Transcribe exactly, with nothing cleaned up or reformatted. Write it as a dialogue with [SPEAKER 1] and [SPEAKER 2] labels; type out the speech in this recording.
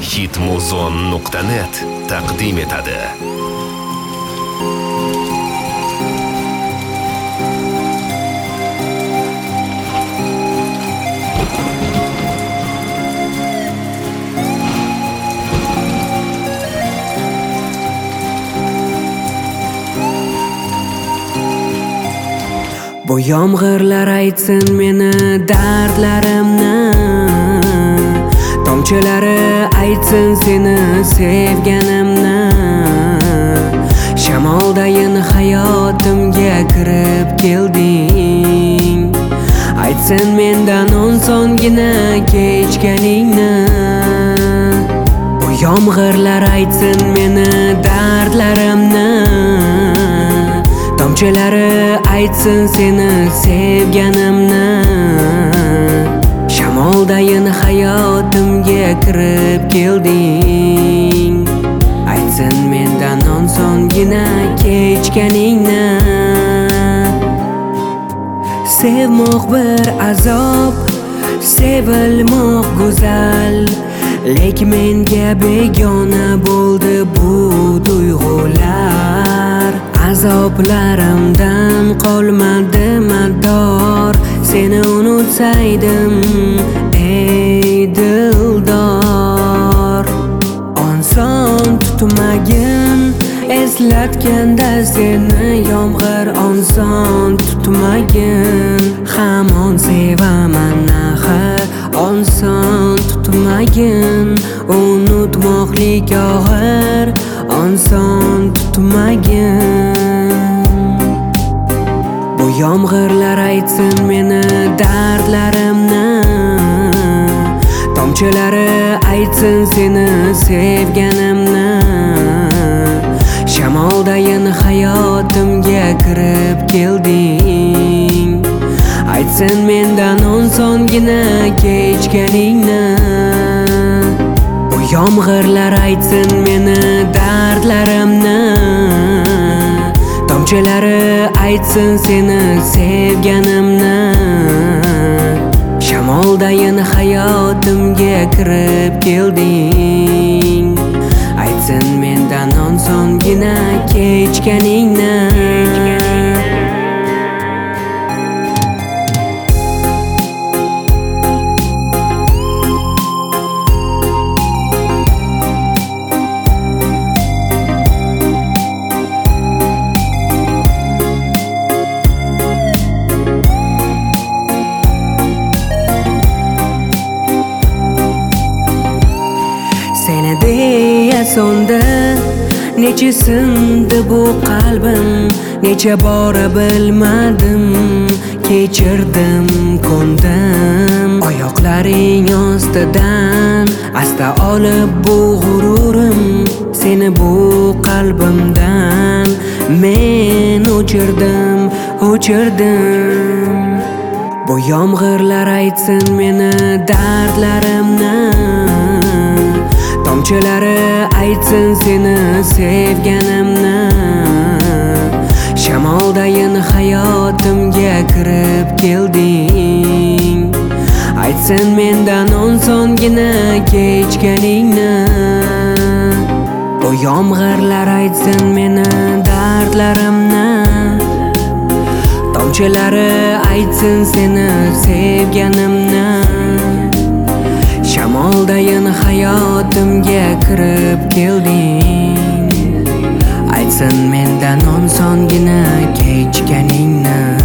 [SPEAKER 1] hitmuzon nuqta net taqdim etadi.
[SPEAKER 2] Bu yomg'irlar aytsin meni dardlarimni, tomchilari aytsin seni sevganimni. Shamoldayin hayotimga kirib kelding, aytsin mendan osongina kechganingni. Bu yomg'irlar aytsin meni dardlarimni, tomchilari aytsin seni sevganimni. Shamoldayin hayotimga kirib kelding, aytsin mendan osongina kechganingni. Sevmoq bir azob, sevilmoq go'zal, lek menga begona bo'ldi bu tuyg'ular. Azoblarimdan qolmadi mador, seni unutsaydim ey dildor. Oson tutmagin eslatganda seni yomg'ir, oson tutmagin hamon sevaman axir. Oson tutmagin unutmoqlik og'ir, oson tutmagin. Bu yomg'irlar aytsin meni dardlarimni, tomchilari aytsin seni sevganimni. Shamoldayin hayotimga kirib kelding, aytsin mendan osongina kechganingni. Bu yomg'irlar aytsin meni dardlarimni, tomchilari aytsin seni sevganimni. Shamoldayin hayotimga kirib kelding, aytsin mendan osongina kechganingni. Seni deya so'ndi, necha sindi bu qalbim, necha bora bilmadim, kechirdim, ko'ndim. Oyoqlaring ostidan asta olib bu g'ururim, seni bu qalbimdan men o'chirdim, o'chirdim. Bu yomg'irlar aytsin meni dardlarimni, tomchilari aytsin seni sevganimni. Shamoldayin hayotimga kirib kelding, aytsin mendan osongina kechganingni. Bu yomg'irlar aytsin meni dardlarimni, tomchilari aytsin seni sevganimni. Shamoldayin hayotimga kirib kelding, aytsin mendan osongina kechganingni.